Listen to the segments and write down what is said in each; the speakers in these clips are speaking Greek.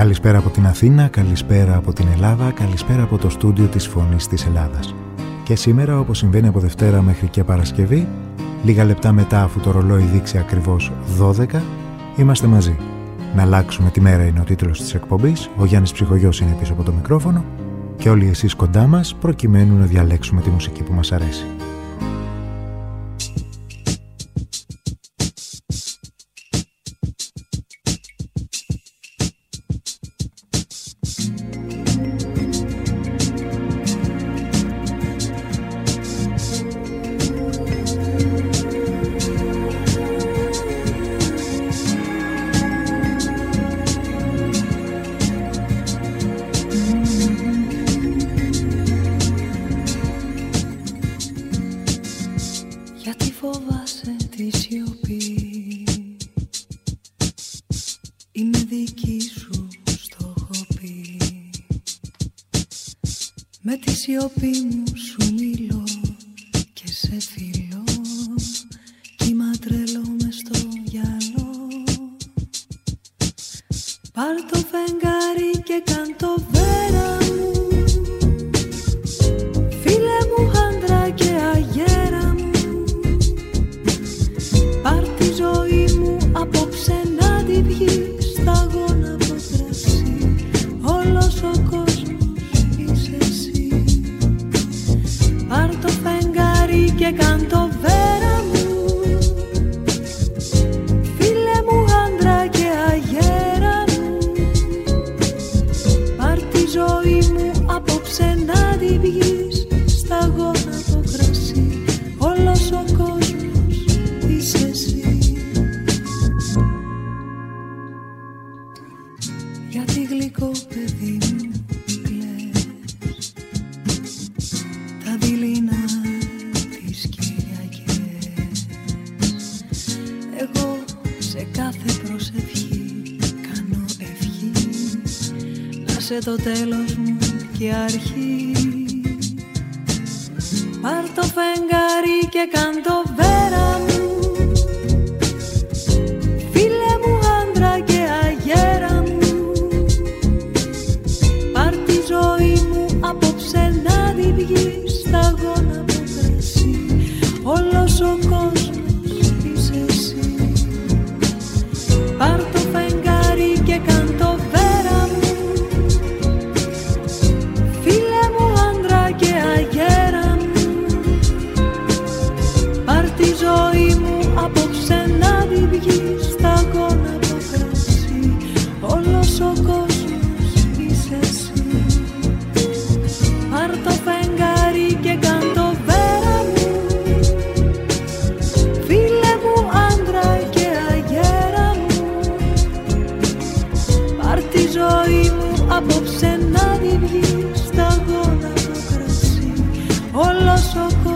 Καλησπέρα από την Αθήνα, καλησπέρα από την Ελλάδα, καλησπέρα από το στούντιο της Φωνής της Ελλάδας. Και σήμερα, όπως συμβαίνει από Δευτέρα μέχρι και Παρασκευή, λίγα λεπτά μετά αφού το ρολόι δείξει ακριβώς 12, είμαστε μαζί. Να αλλάξουμε τη μέρα είναι ο τίτλος της εκπομπής, ο Γιάννης Ψυχογιός είναι πίσω από το μικρόφωνο και όλοι εσείς κοντά μας προκειμένου να διαλέξουμε τη μουσική που μας αρέσει. Το τέλος μου και αρχή. Πάρ' το φεγγάρι και κάν το βέρα μου, φίλε μου άντρα και αγέρα μου. Πάρ' τη ζωή μου απόψε να τη βγεις σταγόνα από κρασί. Όλος ο κόσμος είσαι εσύ. Πάρ' το φεγγάρι και κάν το βέρα μου, ζωή μου απόψε να τη βγεις σταγόνα από κρασί. Όλος ο κόσμος είσαι εσύ. Πάρ' το φεγγάρι και κάν το βέρα μου, φίλε μου άντρα και αγέρα μου. Πάρ' τη ζωή μου απόψε να τη βγεις σταγόνα από κρασί. Όλος ο κόσμος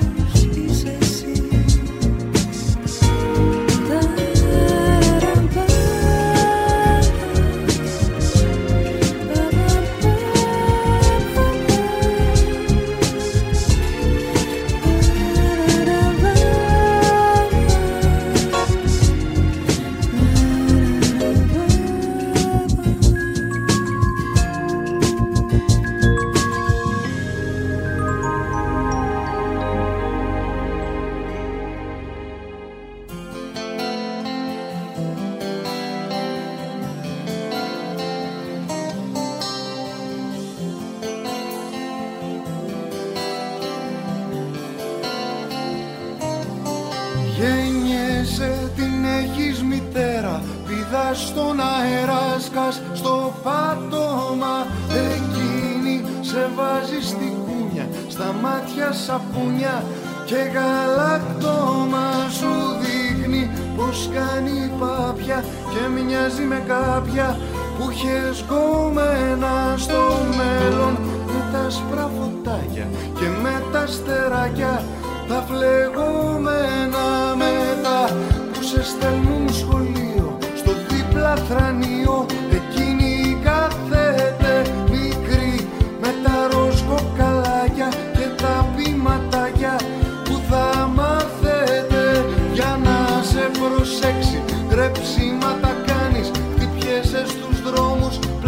στον αέρα σκάς στο πάτωμα. Εκείνη σε βάζει στη κούνια, στα μάτια σαπούνια και γαλακτόμα. Σου δείχνει πως κάνει πάπια και μοιάζει με κάποια που είχες γκόμενα στο μέλλον. Με τα άσπρα φωτάκια και με τα αστεράκια τα φλεγόμενα. Μετά που σε στέλνουν σχολείο στο δίπλα θρανείο, εκείνη κάθεται μικρή με τα ροζ κοκαλάκια και τα πηματάκια που θα μάθετε για να σε προσέξει. Τρεψίματα κάνεις, χτυπιέσαι στους δρόμους,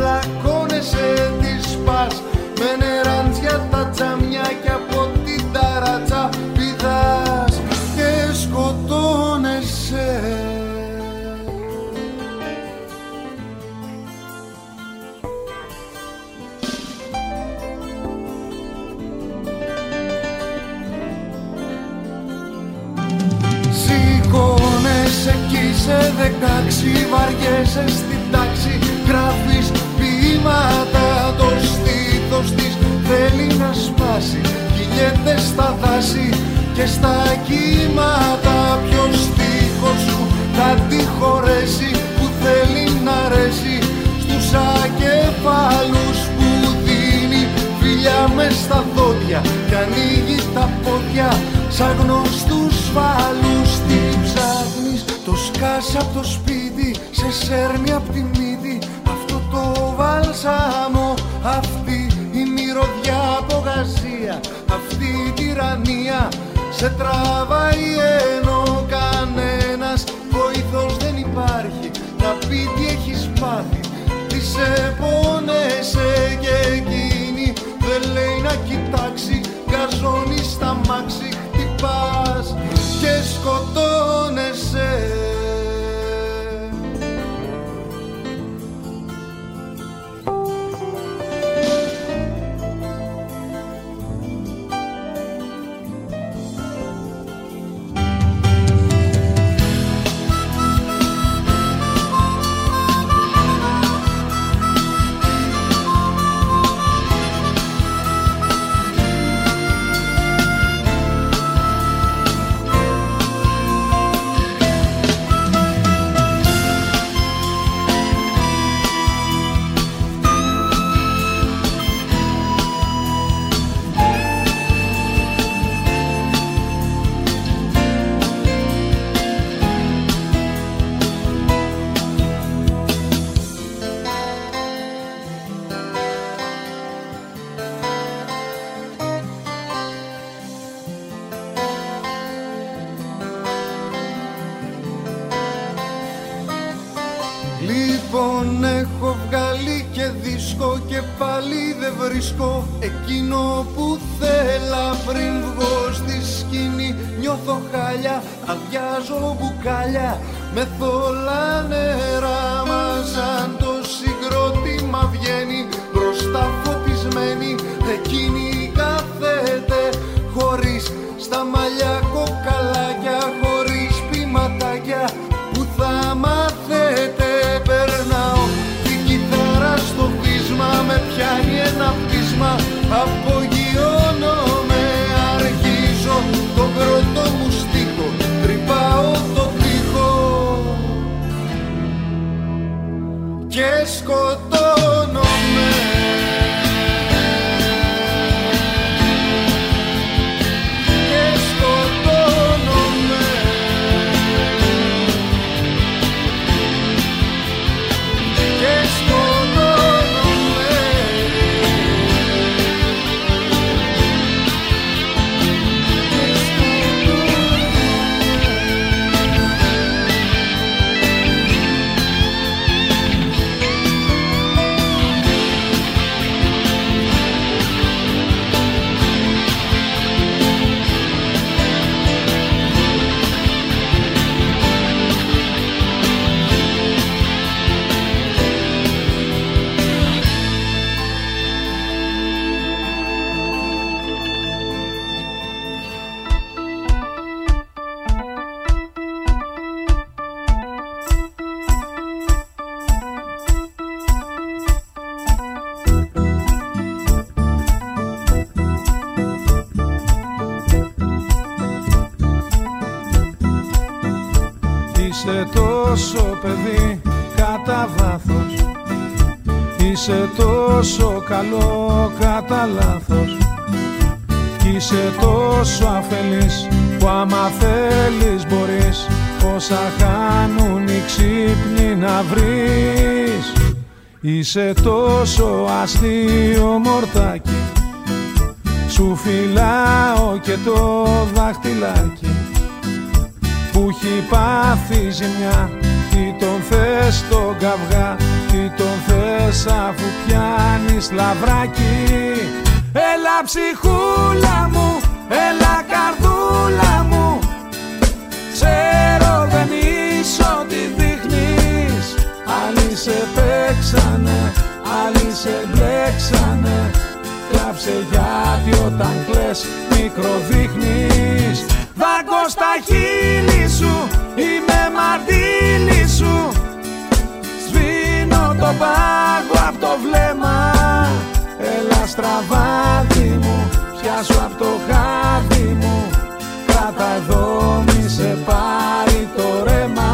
τα τζαμιά και από την ταράτσα πηδάς και σκοτώνεσαι. Σηκώνεσαι κι είσαι 16, βαριέσαι στην τάξη, γράφεις ποίηματα, το στήθος της θέλει να σπάσει, κυλιέται στα δάση και στα κύματα. Ποιος στίχος σου θα τη χωρέσει που θέλει να αρέσει στους ακεφάλους που δίνει φιλιά μες στα δόντια και ανοίγει τα πόδια σαν γνωστούς φάλους. Τι ψάχνεις, το σκάς απ' το σπίτι, σε σέρνει απ' τη μύτη αυτό το βαλσάμο, αυτή η μυρωδιά από γαζία, αυτή η τυραννία σε τραβάει ενώ κανένας βοηθός δεν υπάρχει να πει τι έχεις πάθει, τι σε πόνεσαι και εκείνη δεν λέει να κοιτάξει, γκαζώνει στα μάξι, χτυπάς και σκοτώνεσαι. Λοιπόν έχω βγάλει και δίσκο και πάλι δεν βρίσκω εκείνο που θέλα. Πριν βγω στη σκηνή νιώθω χάλια, αδειάζω μπουκάλια με θολά νερά. Μα σαν το συγκρότημα βγαίνει μπροστά φωτισμένη, εκείνη κάθεται χωρίς στα μαλλιά κοκαλάκια, χωρίς ποιηματάκια που θα μάθετε. Περνάω την κιθάρα στο βίσμα, με πιάνει ένα πείσμα, απογειώνομαι, αρχίζω τον πρώτο μου στίχο, τρυπάω το τοίχο και σκοτώνομαι. Είσαι τόσο παιδί κατά βάθος, είσαι τόσο καλό κατά λάθος, κι είσαι τόσο αφελής που άμα θέλεις μπορείς όσα χάνουν οι ξύπνοι να βρεις. Είσαι τόσο αστείο μορτάκι, σου φυλάω και το δάχτυλάκι που έχει πάθει ζημιά. Τι τον θες τον καυγά, τι τον θες αφού πιάνεις λαβράκι. Έλα ψυχούλα μου, έλα καρδούλα μου. Ξέρω δεν είσαι ό,τι δείχνεις. Άλλοι σε παίξανε, άλλοι σε μπλέξανε. Κλάψε γιατί όταν κλαις μικροδείχνεις. Δάγκω στα χείλη σου, είμαι μαρτύλι σου. Σβήνω το πάγο απ' το βλέμμα. Έλα στραβάδι μου, πιάσου απ' το χάδι μου. Κράτα εδώ μη σε πάρει το ρέμα.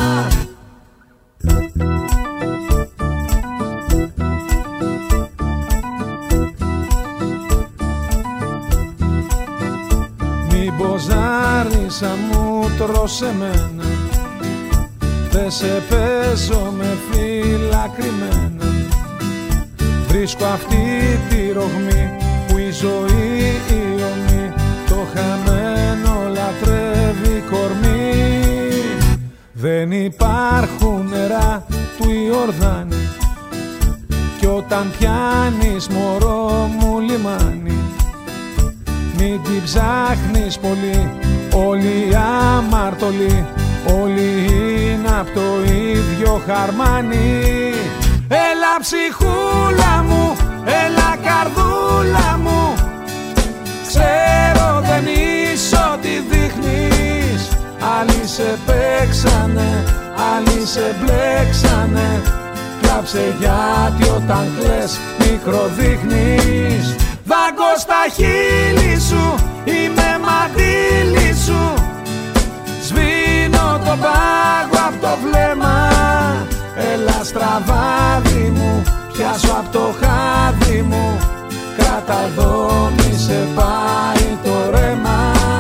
Μην ποζάρισα μου τρως εμένα. Δε σε παίζω με φύλλα κρυμμένα. Βρίσκω αυτή τη ρογμή που η ζωή η ομή. Το χαμένο λατρεύει κορμί. Δεν υπάρχουν νερά του Ιορδάνη. Κι όταν πιάνεις μωρό μου λιμάνι. Μην την ψάχνεις πολύ, όλοι αμαρτωλοί. Όλοι είναι απ' το ίδιο χαρμάνι. Έλα ψυχούλα μου, έλα καρδούλα μου. Ξέρω δεν είσαι ό,τι δείχνεις. Άλλοι σε παίξανε, άλλοι σε μπλέξανε. Κλάψε γιατί όταν κλαις μικροδείχνεις. Δάγκω στα χείλη σου, είμαι μαντήλι σου. Σβήνω το πάγο απ' το βλέμμα. Έλα στραβάδι μου, πιάσω απ' το χάδι μου. Κράτα εδώ μη σε πάει το ρέμα.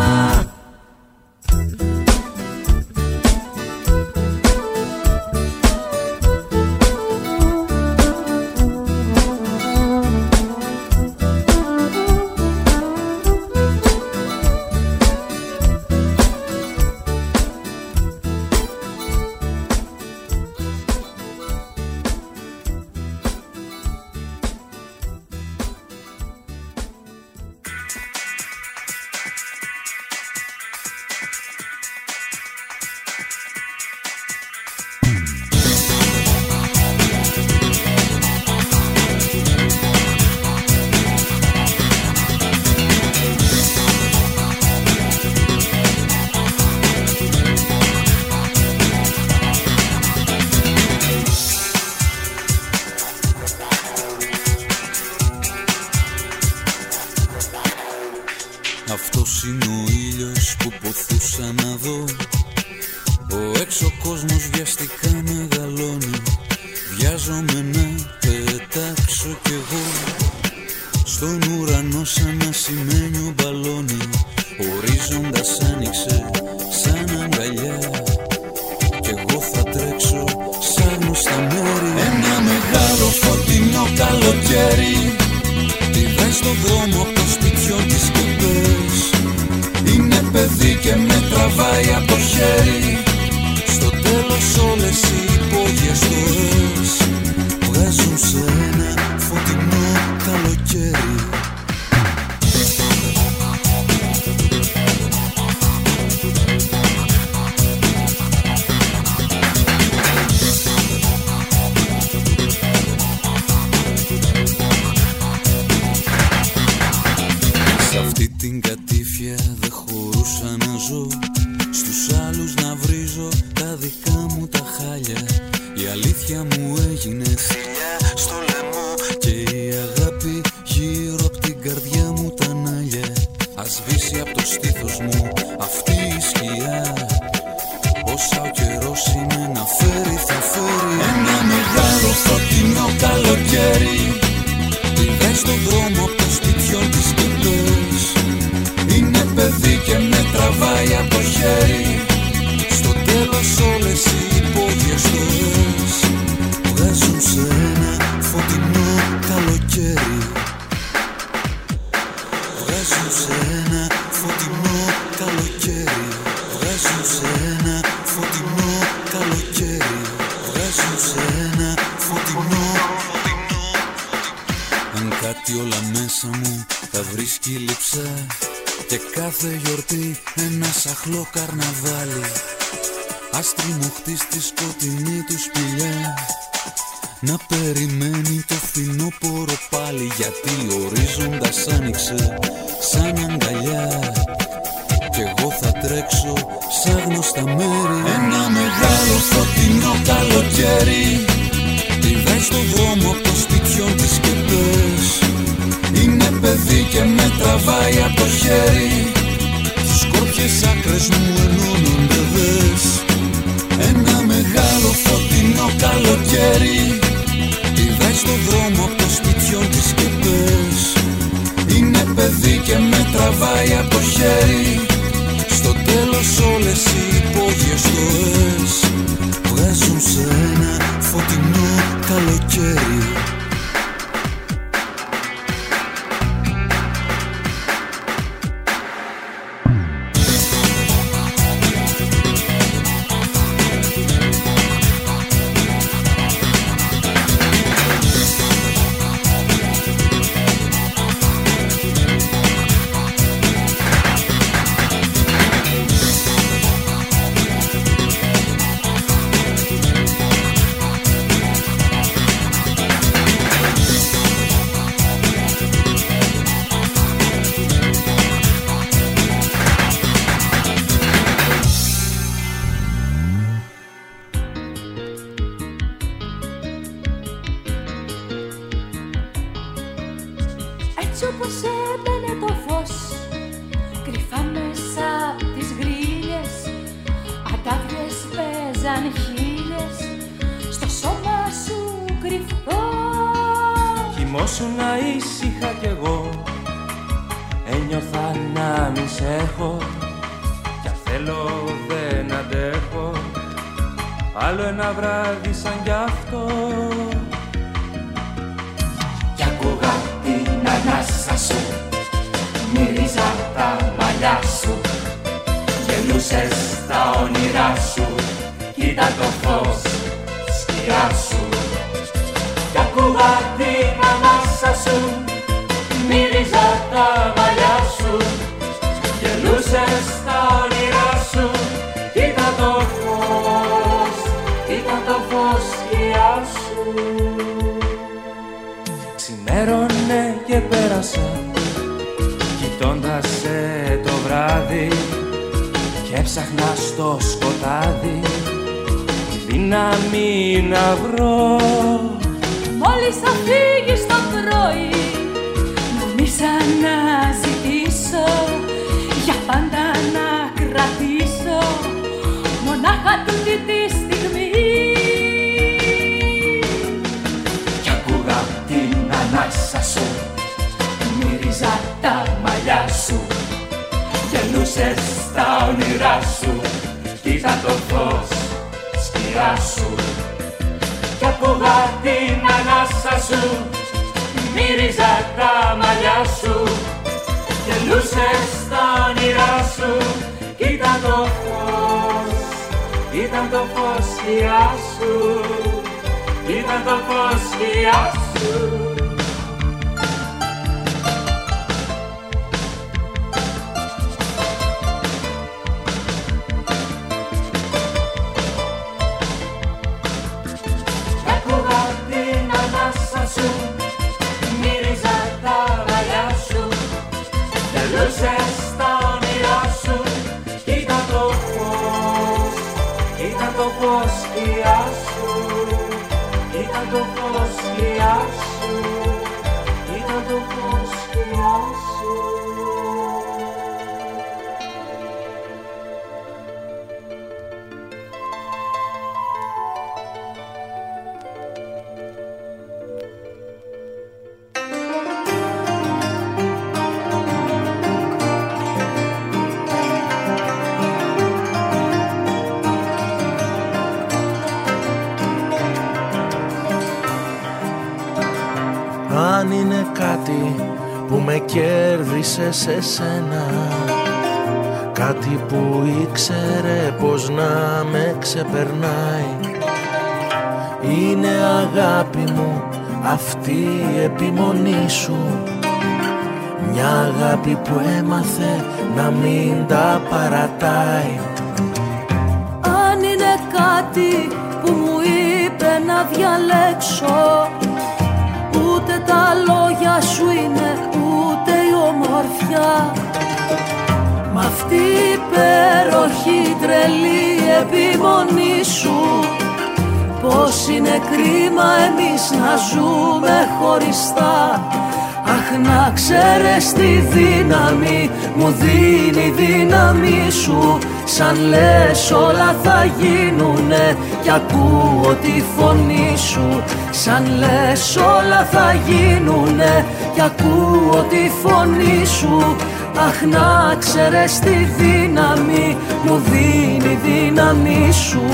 Αυτός είναι ο ήλιος που ποθούσα να δω. Ο έξω κόσμος βιαστικά μεγαλώνει. Βιάζομαι να πετάξω κι εγώ. Στον ουρανό σαν ασημένιο μπαλόνι. Ορίζοντας άνοιξε σαν αγκαλιά. Κι εγώ θα τρέξω σαν γνωστά μέρη. Ένα μεγάλο φωτεινό καλοκαίρι. Πηδάει στον δρόμο από το σπιτιό της και πες. Είναι παιδί και με τραβάει από το χέρι. Στο τέλος όλες οι υπόγειες ζωές βγάζουν σε ένα φωτεινό καλοκαίρι. Την κατήφια δεν χωρούσα να ζω. Στους άλλους να βρίζω τα δικά μου τα χάλια. Η αλήθεια μου έγινε θηλιά στο λαιμό. Και η αγάπη γύρω απ' την καρδιά μου τα νάλια. Ας σβήσει απ' το στήθος μου αυτή η σκιά. Όσα ο καιρός είναι να φέρει θα φέρει. Ένα μεγάλο φωτεινό καλοκαίρι. Πηδάει στον δρόμο απ' το σπιτιό της και πες. Είναι παιδί και με τραβάει από το χέρι. Στο τέλος όλες οι υπόγειες ζωές βγάζουν σε ένα φωτεινό καλοκαίρι. Βγάζουν σε ένα φωτεινό καλοκαίρι. Βγάζουν σε ένα φωτεινό καλοκαίρι. Βγάζουν σε ένα φωτεινό. Αν Κάτι όλα μέσα μου τα βρίσκει λειψά και κάθε γιορτή ένα σαχλό καρναβάλι. Άστρι μου χτίστη σκοτεινή του σπηλιά να περιμένει το φθινόπωρο πάλι, γιατί ο ορίζοντας άνοιξε σαν αγκαλιά κι εγώ θα τρέξω σαν γνωστά μέρη. Ένα μεγάλο φωτεινό καλοκαίρι πηδάει στον δρόμο από το σπιτιόν της και πες. Είναι παιδί και με τραβάει από το χέρι, τις σκόρπιες άκρες μου ενώνονται δες. Ένα μεγάλο φωτεινό καλοκαίρι πηδάει στον δρόμο από το σπιτιόν της και πες. Είναι παιδί και με τραβάει από το χέρι, στο τέλος όλες οι υπόγειες στοές βγάζουν σε ένα φωτεινό καλοκαίρι. Αν είναι κάτι που με κέρδισε σε σένα, κάτι που ήξερε πως να με ξεπερνάει, είναι αγάπη μου αυτή η επιμονή σου, μια αγάπη που έμαθε να μην τα παρατάει. Αν είναι κάτι που μου είπε να διαλέξω, ούτε τα λόγια σου είναι, ούτε η ομορφιά. Μ' αυτή η υπέροχη τρελή επιμονή σου, πως είναι κρίμα εμείς να ζούμε χωριστά. Αχ, να ξέρεις τη δύναμη μου δίνει η δύναμη σου. Σαν λες όλα θα γίνουνε κι ακούω τη φωνή σου. Σαν λες όλα θα γίνουνε κι ακούω τη φωνή σου. Αχ, να ξέρεις τη δύναμη μου δίνει η δύναμη σου.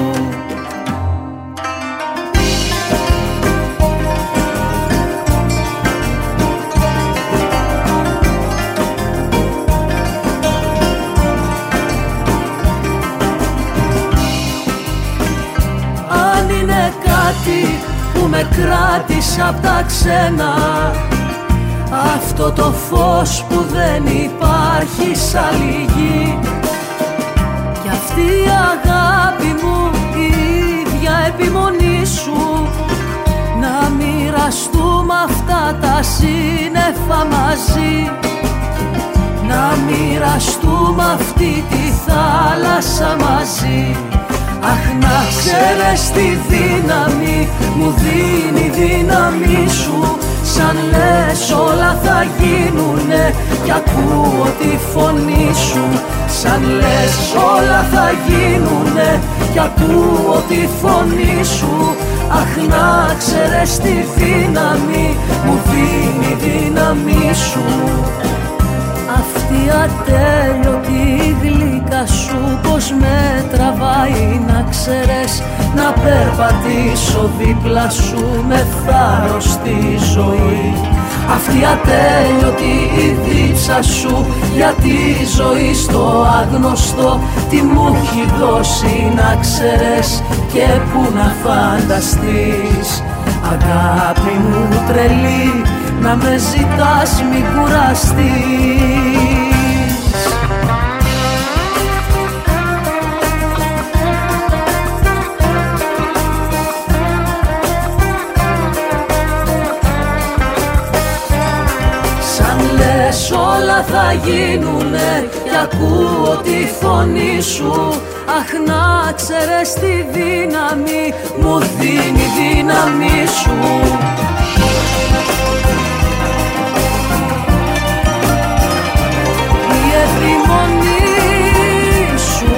Που με κράτησε απ' τα ξένα, αυτό το φως που δεν υπάρχει σ' άλλη γη. Κι αυτή η αγάπη μου, η ίδια επιμονή σου, να μοιραστούμε αυτά τα σύννεφα μαζί. Να μοιραστούμε αυτή τη θάλασσα μαζί. Αχ, να ξέρεις τη δύναμη μου δίνει η δύναμη σου. Σαν λες όλα θα γίνουνε κι ακούω τη φωνή σου. Σαν λες όλα θα γίνουνε κι ακούω τη φωνή σου. Αχ, να ξέρεις τη δύναμη μου δίνει η δύναμη σου. Αυτή ατέλειωτη γλύκα σου πως με τραβάει, να ξέρεις, να περπατήσω δίπλα σου με θάρρος στη ζωή. Αυτή ατέλειωτη η δίψα σου για τη ζωή στο άγνωστο, τι μου έχει δώσει να ξέρεις και που να φανταστείς. Αγάπη μου τρελή, να με ζητάς μη κουραστείς. Σαν λες όλα θα γίνουνε κι ακούω τη φωνή σου. Αχ, να ξέρεις τη δύναμη μου δίνει η δύναμη σου. Η επιμονή σου.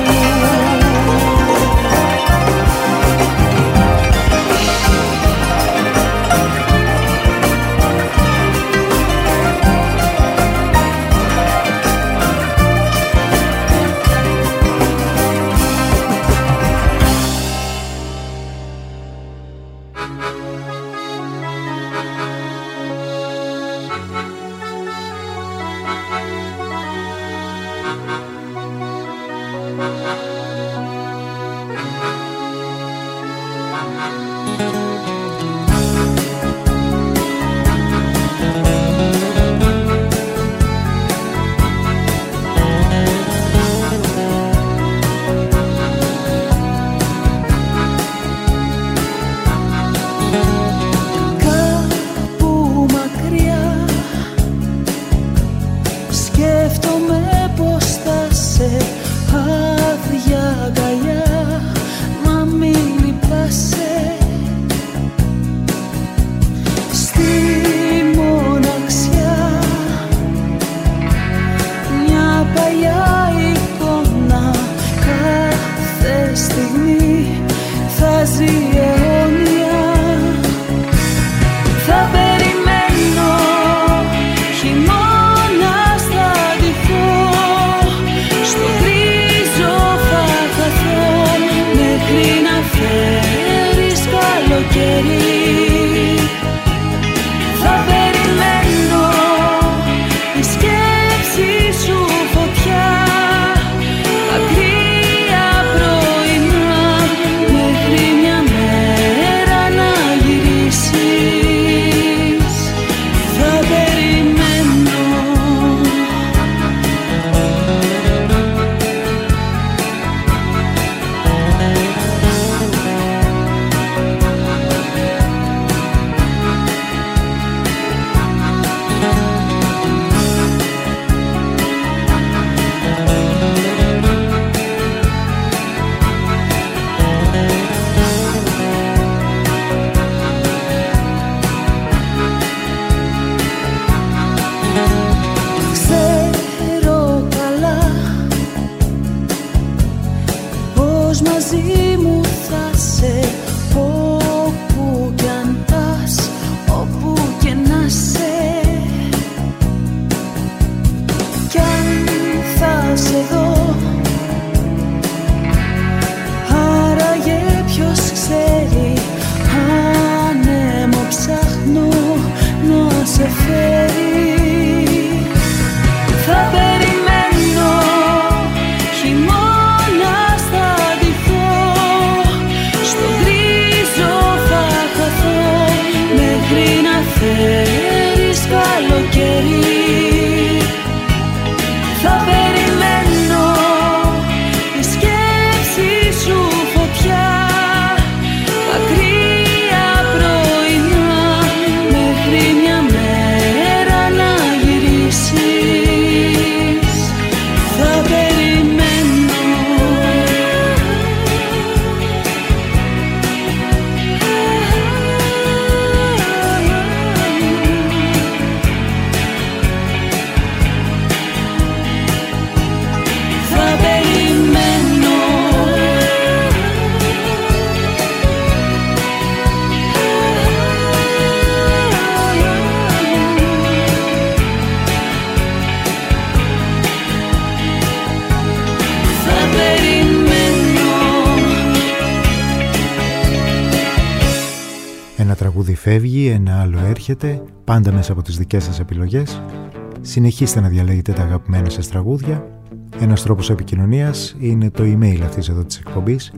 τραγούδι φεύγει, ένα άλλο έρχεται, πάντα μέσα από τις δικές σας επιλογές. Συνεχίστε να διαλέγετε τα αγαπημένα σας τραγούδια. Ένας τρόπος επικοινωνίας είναι το email αυτής εδώ της εκπομπής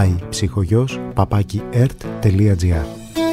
iPsychogos@ert.gr.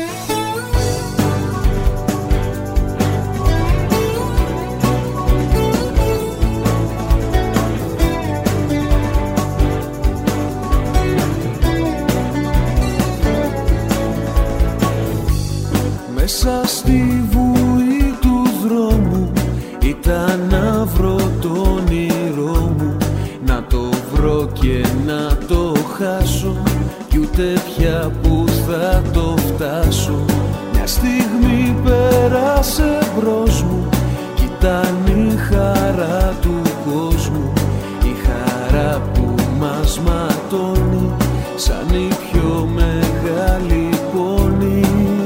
Μέσα στη βουή του δρόμου ήταν να βρω το όνειρό μου, να το βρω και να το χάσω κι ούτε πια που θα το φτάσω. Μια στιγμή πέρασε μπρος μου κι ήταν η χαρά του κόσμου, η χαρά που μας ματώνει σαν η πιο μεγάλη πόνη.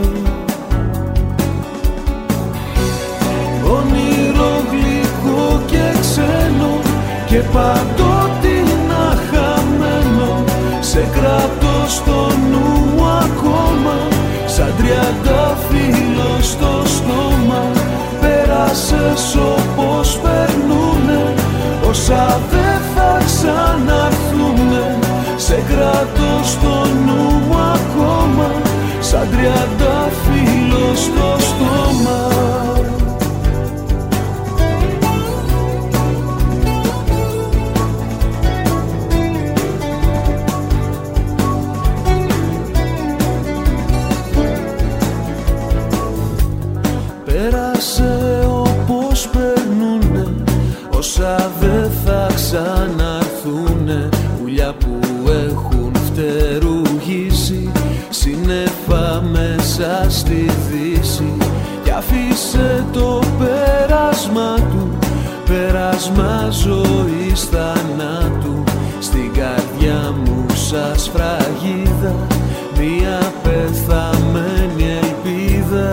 Όνειρο γλυκό και ξένο και παντότινα χαμένο, σε κρατώ στο νου ακόμα, σαν τριαντάφυλλο στο στόμα. Πέρασες όπως περνούνε όσα δεν θα ξαναρθούνε, σε κρατώ στο νου ακόμα, σαν τριαντάφυλλο στο στόμα. Πέρασε όπως περνούνε όσα δεν θα ξαναρθούνε, πουλιά που έχουν φτερουγήσει σύννεφα μέσα στη δύση, κι αφήσε το πέρασμα του, πέρασμα ζωής θανάτου, στην καρδιά μου σαν σφραγίδα μια πεθαμένη ελπίδα.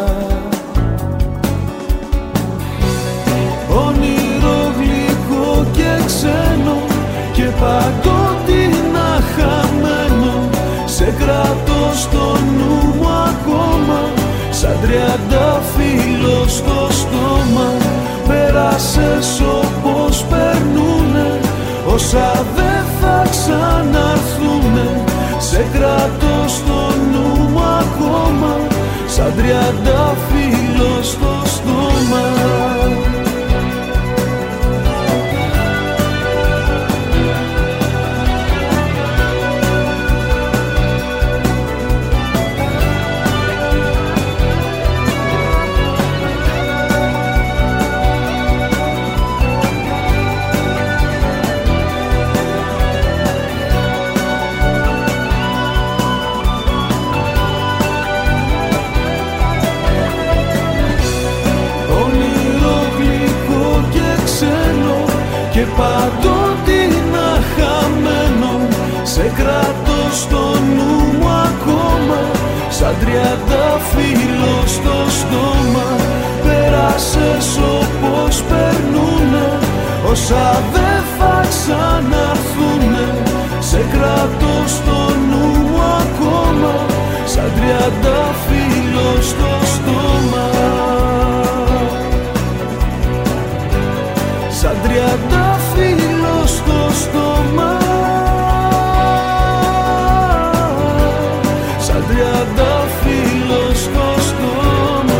Όνειρο γλυκό και ξένο και παντότινα χαμένο, σε κρατώ στο νου μου ακόμα, σαν τριαντάφυλλο στο στόμα. Πέρασες όπως περνούνε όσα δεν θα ξαναρθούνε, σε κρατώ στο νου μου ακόμα, σαν τριαντάφυλλο στο στόμα. Και παντότινα χαμένο, σε κρατώ στο νου μου ακόμα, σαν τριαντάφυλλο στο στόμα. Πέρασες όπως περνούνε όσα δεν θα ξαναρθούνε, σε κρατώ στο νου μου ακόμα, σαν τριαντάφυλλο στο στόμα. Σαν τριαντάφυλλο στο στόμα, σαν τριαντάφυλλο στο στόμα.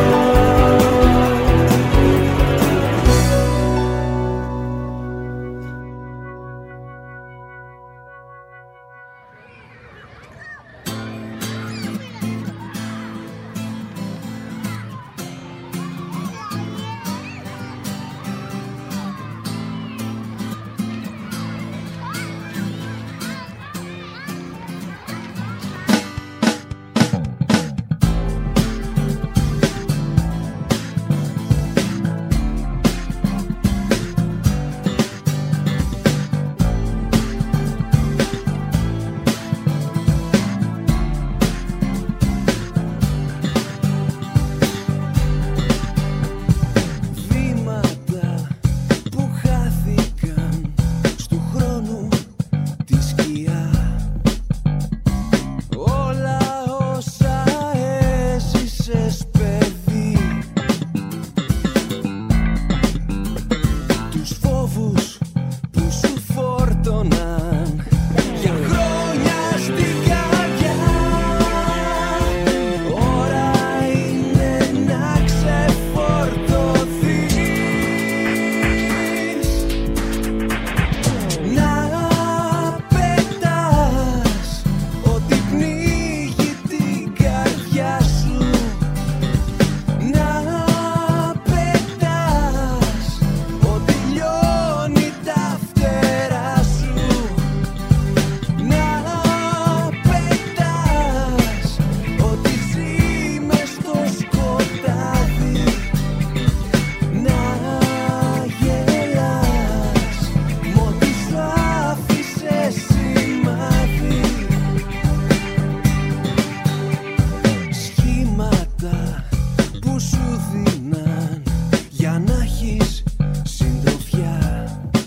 σου δίναν για να έχεις συντροφιά.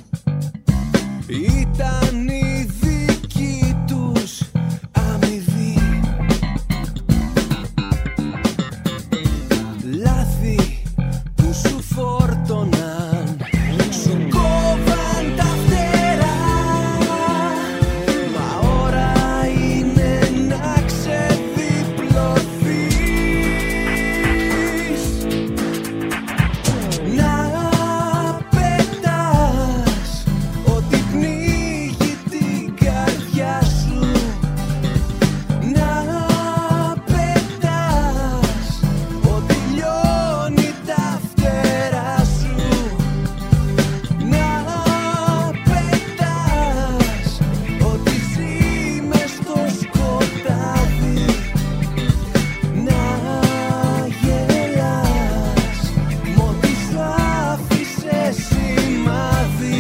Ήταν η δική τους αμοιβή. Λάθη που σου φόρτωναν, σου κόβαν τα φτερά. Μα ώρα είναι να ξεδιπλωθείς, να πετάς ό,τι πνίγει την καρδιά σου, να πετάς ό,τι λιώνει τα φτερά σου, να πετάς ό,τι ζει μες στο σκοτάδι, να γελάς μ' ό,τι σου άφησε σημάδι.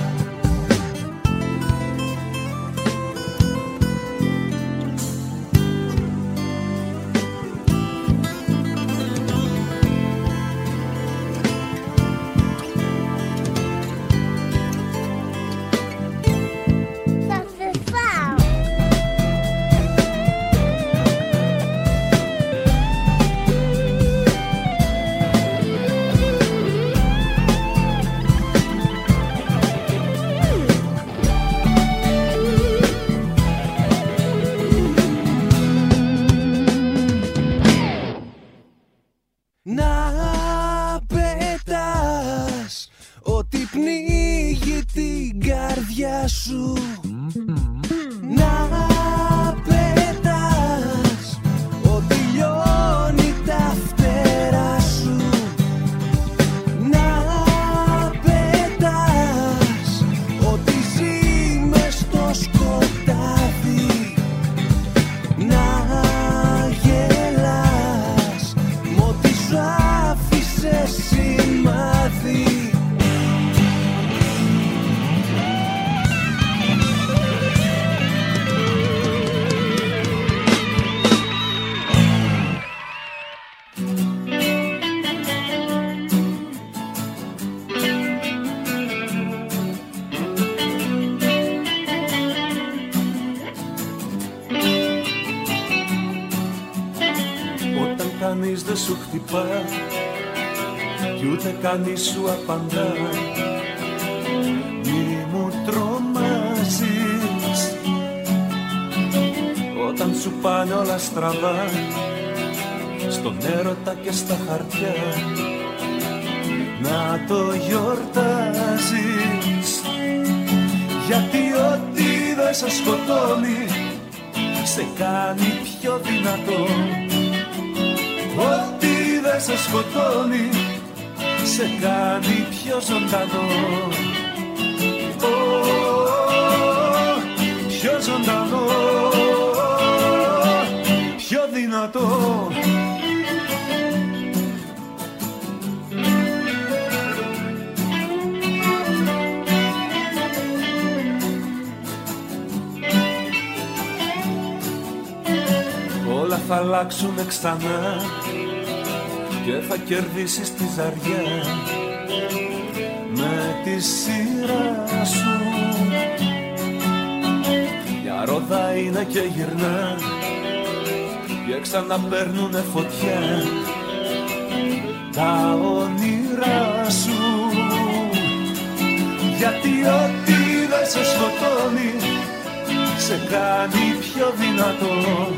Θα σε φάω. Να πετάς ό,τι πνίγει την καρδιά σου, να πετάς ό,τι λιώνει τα φτερά σου, να πετάς ό,τι ζει μες στο σκοτάδι, να γελάς μ' ό,τι σου άφησε σημάδι. Όταν κανείς δεν σου χτυπά κι ούτε κανείς σου απαντά, μη μου τρομάζεις. Όταν σου πάνε όλα στραβά, στον έρωτα και στα χαρτιά, να το γιορτάζεις. Γιατί ό,τι δεν σε σκοτώνει σε κάνει πιο δυνατό. Ό,τι δεν σε σκοτώνει σε κάνει πιο ζωντανό. Πιο ζωντανό, πιο δυνατό. Όλα θα αλλάξουνε ξανά και θα κερδίσεις τη ζαριά με τη σειρά σου. Μια ρόδα είναι και γυρνά και ξαναπαίρνουνε φωτιά τα όνειρά σου. Γιατί ό,τι δεν σε σκοτώνει σε κάνει πιο δυνατό.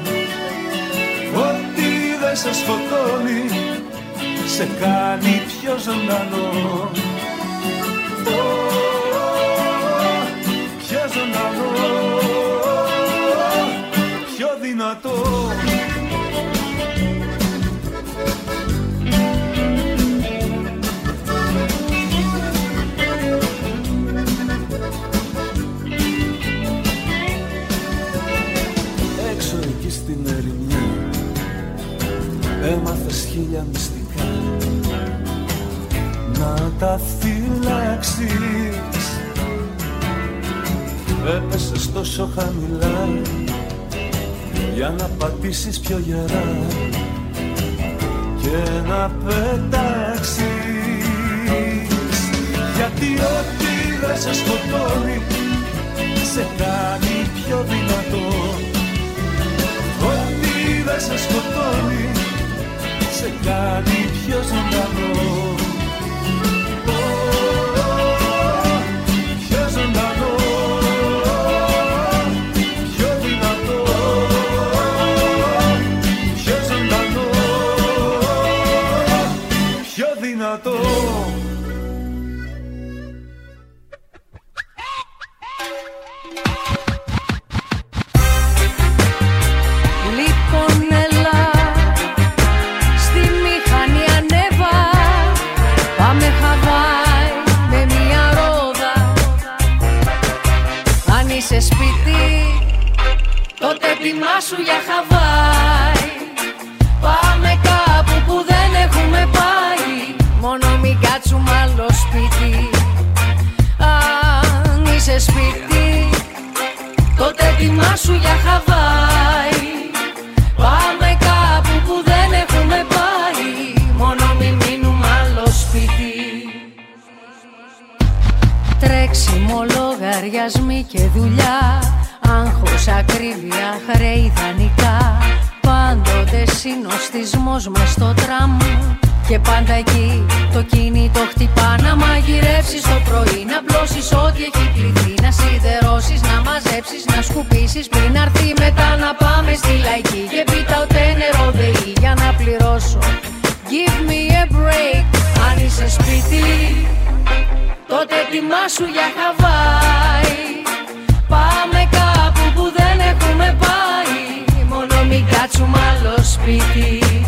Ό,τι δεν σε σκοτώνει σε κάνει πιο ζωντανό. Πιο ζωντανό, πιο δυνατό. Έξω εκεί στην ερημιά έμαθες χίλια μυστικά, να τα φυλάξεις. Έπεσες τόσο χαμηλά για να πατήσεις πιο γερά και να πετάξεις, γιατί ό,τι δεν σε σκοτώνει σε κάνει πιο δυνατό. Ό,τι δεν σε σκοτώνει σε κάνει πιο ζωντανό. Πιο ζωντανό, πιο δυνατό, πιο ζωντανό, πιο δυνατό. Σε σπίτι, τότε ετοιμάσου για Χαβάη. Πάμε κάπου που δεν έχουμε πάει, μόνο μην κάτσουμε άλλο σπίτι. Αν είσαι σπίτι, τότε ετοιμάσου για Χαβάη. Πάμε κάπου που δεν έχουμε πάει, μόνο μην μείνουμε άλλο σπίτι. Τρέξιμο, λογαριασμοί και δουλειά, άγχος, ακρίβεια, χρέη, δανεικά. Πάντοτε συνοστισμός μες στο τραμ και πάντα εκεί το κινητό χτυπά. Να μαγειρεύσεις το πρωί, να πλώσεις ό,τι έχει κληθεί, να σιδερώσεις, να μαζέψεις, να σκουπίσεις πριν αρθεί μετά να πάμε στη λαϊκή. Και πίτα ούτε νερό ΔΕΗ για να πληρώσω. Give me a break. Αν είσαι σπίτι, τότε ετοιμάσου για Χαβάη. Πάμε κάπου που δεν έχουμε πάει, μόνο μην κάτσουμε άλλο σπίτι.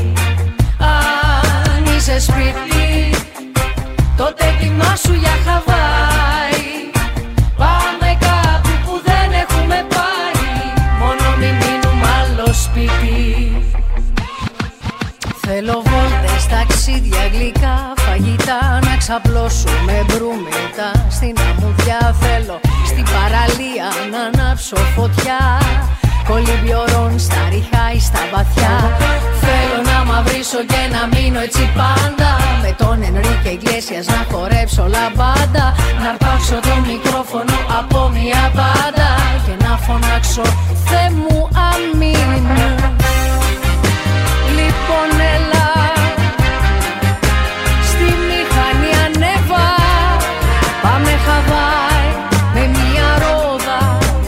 Αν είσαι σπίτι, τότε ετοιμάσου για Χαβάη. Πάμε κάπου που δεν έχουμε πάει, μόνο μην μείνουμε άλλο σπίτι. Θέλω βόλτες, ταξίδια, γλυκά, φαγητά, να ξαπλώσουμε μπρούμετα στην αμμουδιά. Θέλω στην παραλία να ανάψω φωτιά, κολυμπιορών στα ριχά ή στα βαθιά. Θέλω να μαυρίσω και να μείνω έτσι πάντα, με τον Ενρίκε Ιγκλέσιας να χορέψω λαμπάντα. Να αρπάξω το μικρόφωνο από μια μπάντα και να φωνάξω Θεέ μου αμήν. Λοιπόν έλα, στη μηχανή ανέβα, πάμε Χαβάη με μια ρόδα.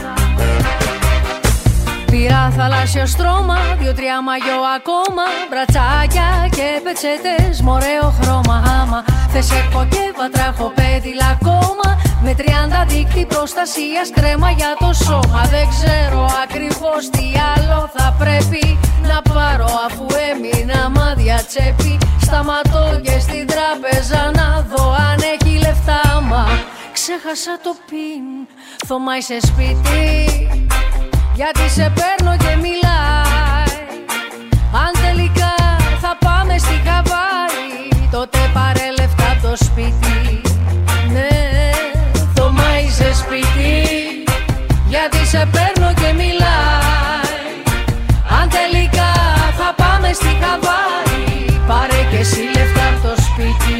Πήρα θαλάσσιο στρώμα, 2-3 μαγιό ακόμα, μπρατσάκια και πετσέτες μ' ωραίο χρώμα. Άμα θες έχω και βατράχο πέδιλα ακόμα, με 30 δίκτυ προστασίας, κρέμα για το σώμα. Δεν ξέρω ακριβώς τι άλλο θα πρέπει να πάρω, αφού έμεινα μάδια τσέπη. Σταματώ και στην τράπεζα να δω αν έχει λεφτά, μα ξέχασα το πιν. Θωμά είσαι σπίτι, γιατί σε παίρνω και μιλάει. Αν τελικά θα πάμε στη Χαβάη, τότε πάρε λεφτά από το σπίτι. Ναι, Θωμά είσαι σπίτι, γιατί σε παίρνω και μιλάει. Αν τελικά θα πάμε στη Χαβάη, πάρε και εσύ λεφτά από το σπίτι.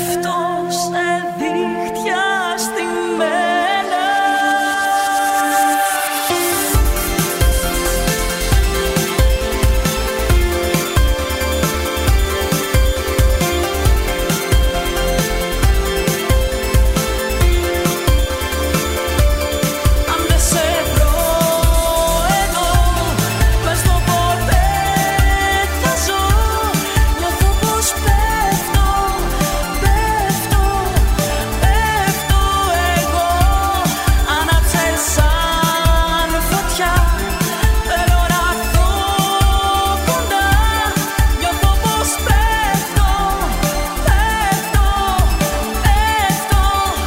πέφτω σε δίχτυα στημένα. Αν δεν σε βρω εδώ, πες το ποτέ θα ζω. Νιώθω πως πέφτω, πέφτω, πέφτω εγώ. Άναψε σαν φωτιά, θέλω να έρθω κοντά. Νιώθω πως πέφτω, πέφτω, πέφτω,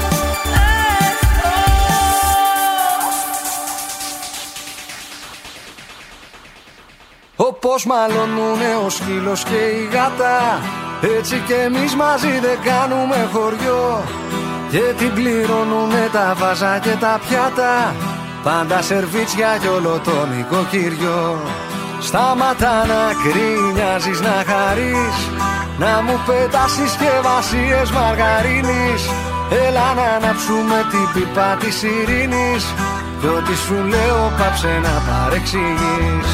Όπως μαλώνουνε ο σκύλος και η γάτα, έτσι κι εμείς μαζί δεν κάνουμε χωριό. Και την πληρώνουνε τα βάζα και τα πιάτα, πάντα σερβίτσια κι όλο το νοικοκυριό. Σταματά να κρίνιαζεις, να χαρείς, να μου πετάς συσκευασίες μαργαρίνης. Έλα να ανάψουμε την πίπα της ειρήνης, κι ό,τι σου λέω πάψε να παρεξηγείς.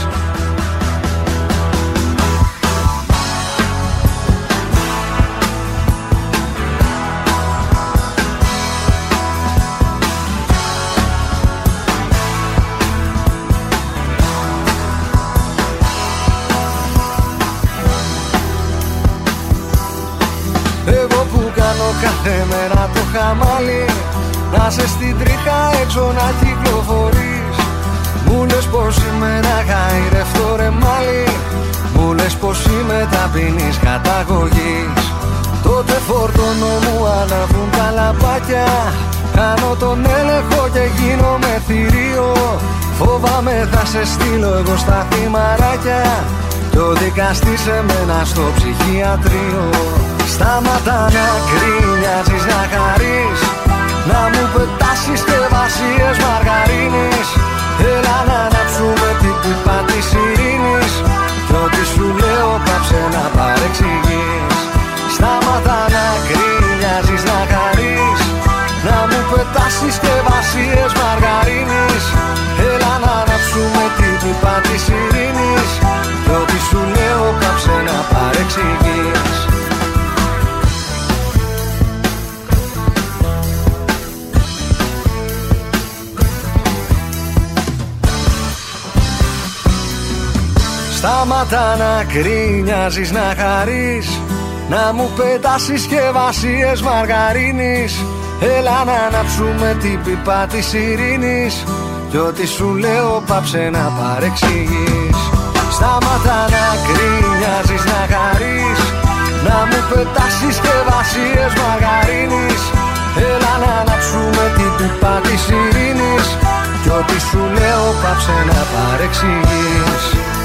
Εγώ που κάνω κάθε μέρα το χαμάλι, να σε στην τρίχα έξω να κυκλοφορείς. Μου λες πως είμαι ένα γαϊρευτό ρεμάλι, μου λες πως είμαι ταπεινής καταγωγής. Τότε φορτώνω μου αναβούν τα λαμπάκια, κάνω τον έλεγχο και γίνομαι θηρίο. Φοβάμαι θα σε στείλω εγώ στα θυμαράκια, κι ο δικαστής σε μένα στο ψυχιατρίο. Σταματά να κρίνιαζεις, να χαρείς, να μου πετάς συσκευασίες μαργαρίνης. Έλα να ανάψουμε την πίπα της ειρήνης, κι ό,τι σου λέω πάψε να παρεξηγείς. Σταματά να κρίνιαζεις, να χαρείς, να μου πετάς συσκευασίες μαργαρίνης. Έλα να ανάψουμε την πίπα της ειρήνης, κι ό,τι σου λέω πάψε να παρεξηγείς. Σταματά να κρίνιαζεις, να χαρείς, να μου πετάς συσκευασίες μαργαρίνης. Έλα να ανάψουμε την πίπα της ειρήνης, κι ό,τι σου λέω πάψε να παρεξηγείς. Σταματά να κρίνιαζεις, να χαρείς, να μου πετάς συσκευασίες μαργαρίνης. Έλα να ανάψουμε την πίπα της ειρήνης, κι ό,τι σου λέω πάψε να παρεξηγείς.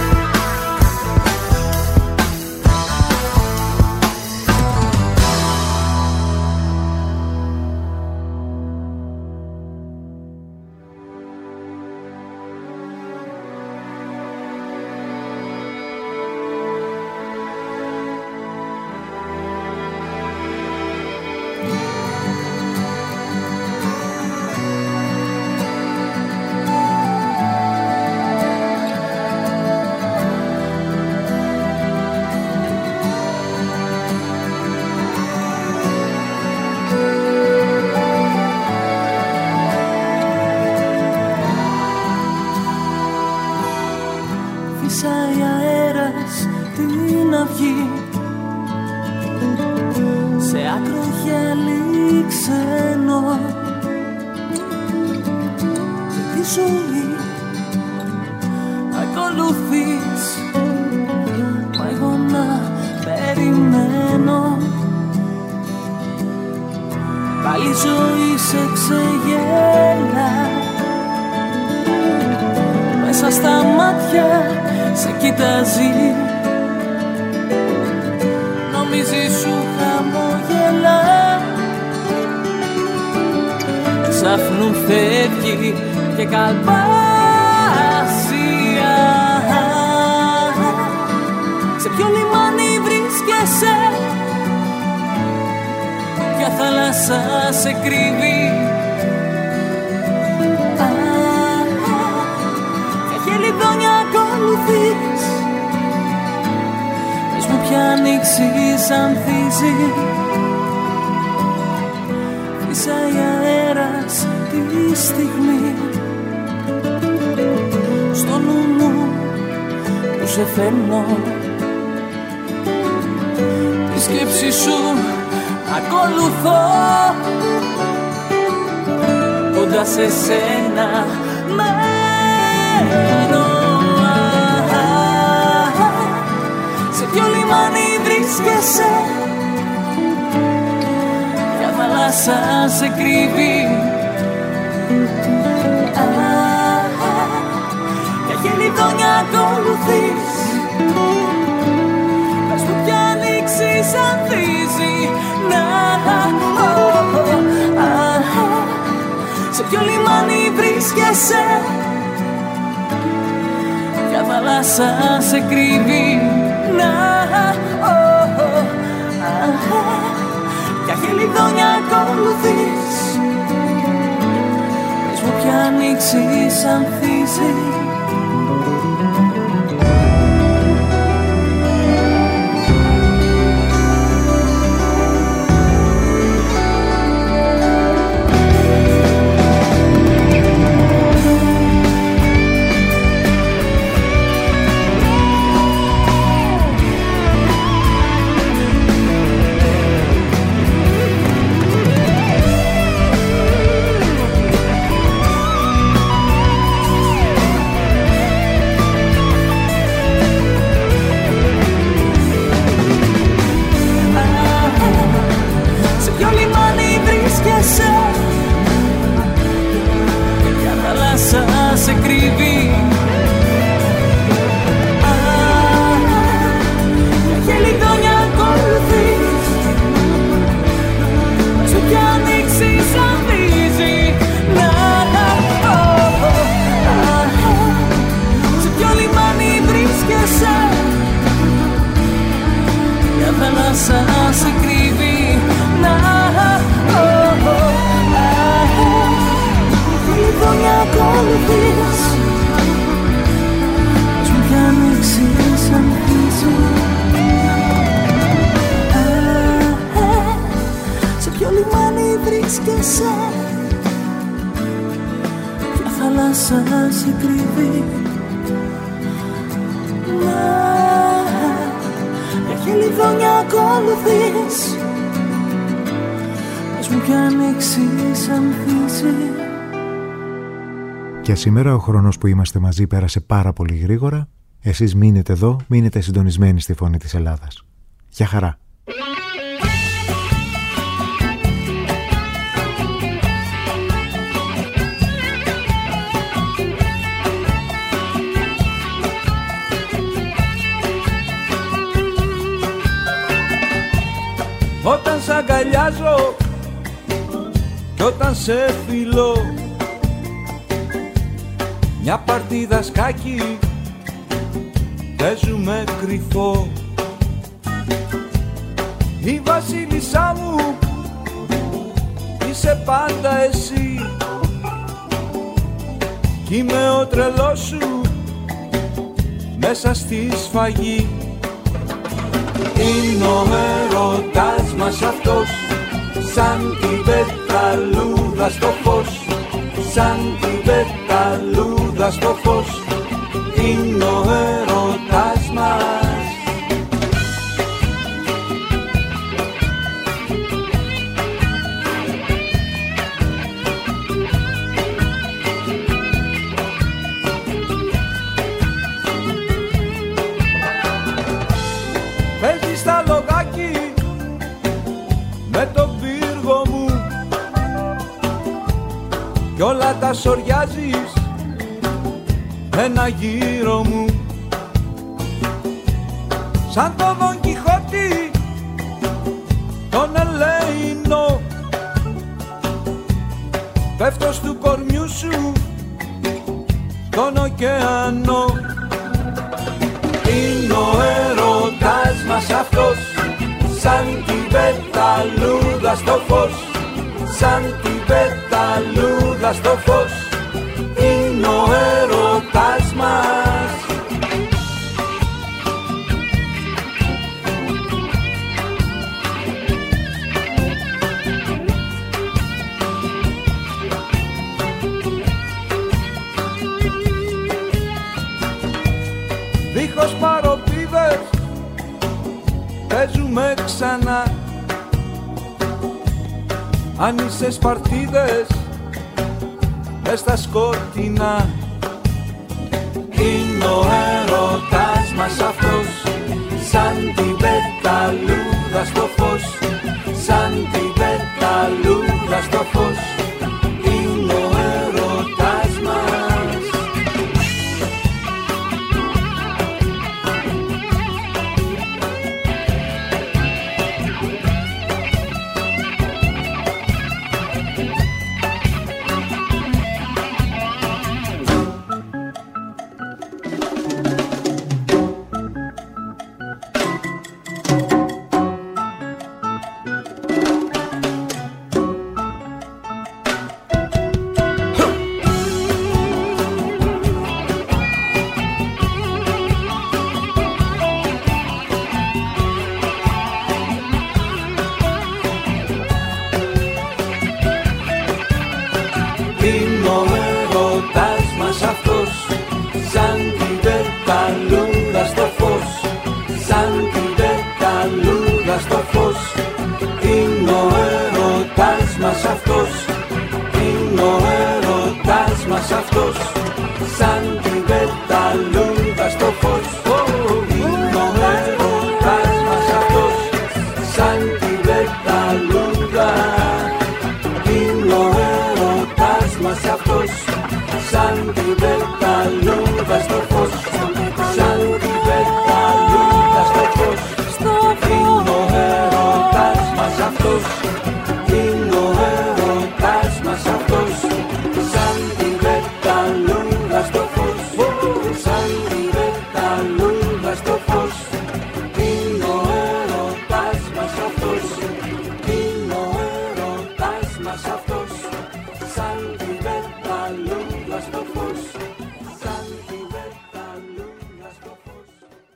Φυσάει αέρας την αυγή, σε άκρο γέλη ξένο, και τη ζωή ακολουθείς, μα εγώ να περιμένω. Πάλι η ζωή σε ξεγέλα, μέσα στα μάτια σε κοιτάζει, νομίζει σου χαμογελά. Ξαφνού φεύγει και καλπάσει. Σε ποιο λιμάνι βρίσκεσαι, θάλασσα σε κρύβει. Ποια χελιδόνια ακολουθείς, πες μου ποια ανοίξη ανθίζει. Φύσαει αέρας τη στιγμή στο νου μου που σε φέρνω. Τη σκέψη σου ακολουθώ, κοντά σε σένα μένω. Σε ποιο λιμάνι βρίσκεσαι, ποια θάλασσα σε κρύβει. Ποια χελιδόνια ακολουθείς, πες μου ποια ανοίξη ανθίζει. Σε ποιο λιμάνι βρίσκεσαι, ποια θάλασσα σε κρύβει. Ποια χελιδόνια ακολουθείς, πες μου ποια ανοίξη ανθίζει. Σε κρύβει. Ποια χελιδόνια ακολουθείς, πες μου ποια ανοίξη ανθίζει. Σε ποιο λιμάνι βρίσκεσαι, ποια θάλασσα σε κρύβει. Χελιδόνια ακολουθείς, πες μου ποια ανοίξη ανθίζει. Σε ποιο λιμάνι βρίσκεσαι, ποια θάλασσα σε κρύβει. Ποια χελιδόνια ακολουθείς, πες μου ποια ανοίξη ανθίζει. Και σήμερα ο χρόνος που είμαστε μαζί πέρασε πάρα πολύ γρήγορα. Εσείς μείνετε εδώ, μείνετε συντονισμένοι στη Φωνή της Ελλάδας. Γεια χαρά! Όταν σ' αγκαλιάζω κι όταν σε φιλώ, μια παρτίδα σκάκι παίζουμε κρυφό. Η βασίλισσά μου είσαι πάντα εσύ, κι είμαι ο τρελός σου μέσα στη σφαγή. Είναι ο έρωτας μας αυτός, σαν την πεταλούδα στο φως, σαν την πεταλούδα στο φως. Είναι ο έρωτας μας. Παίζεις στα λογάκι με τον πύργο μου κι όλα τα σοριάζεις ένα γύρο μου. Σαν το Δον Κιχώτη τον Ελεηνό, πέφτω στου κορμιού σου τον ωκεανό. Είναι ο έρωτας μας αυτός, σαν την πεταλούδα στο φως, σαν την πεταλούδα στο φως, είναι ο έρωτας μας. Δίχως παροπίδες παίζουμε ξανά, άνισες παρτίδες μες στα σκοτεινά. Είναι ο έρωτας μας αυτός, σαν την πεταλούδα στο φως, σαν την πεταλούδα στο φως, είναι ο έρωτας μας. Σαν την πεταλούδα στο φως.